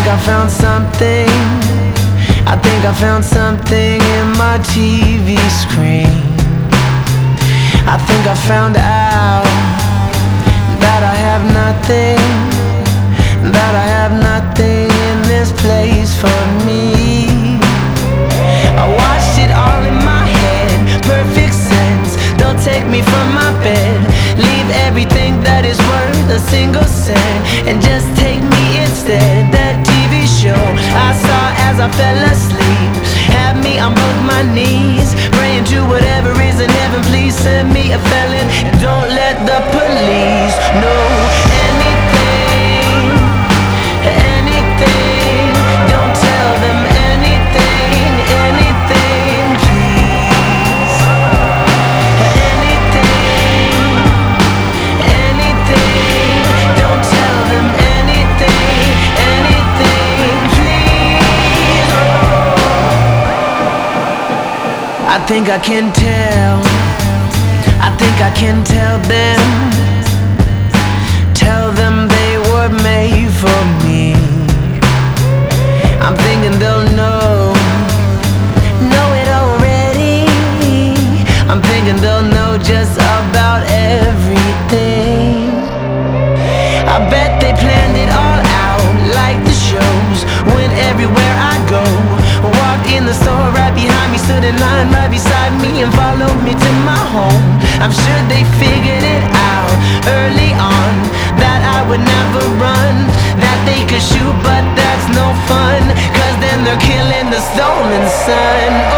I found something. I think I found something in my TV screen. I think I found out that I have nothing, that I have nothing in this place for me. I watched it all in my head, perfect sense. Don't take me from my bed, leave everything that is worth a single cent, and just take me instead. That TV show I saw as I fell asleep had me on both my knees, praying to whatever is in heaven, please send me a felon, and don't let the police know anything, anything. Don't tell them anything, anything, please. Anything, anything. Don't tell them anything, anything, please. I think I can tell, I think I can tell them, tell them they were made for me. I'm thinking they'll know it already. I'm thinking they'll know just about everything. I bet they planned it all out like the shows. Went everywhere I go, walked in the store right behind me, stood in line right beside me, and followed me to my home. I'm sure they figured it out early on that I would never run, that they could shoot but that's no fun, 'cause then they're killing the stolen son.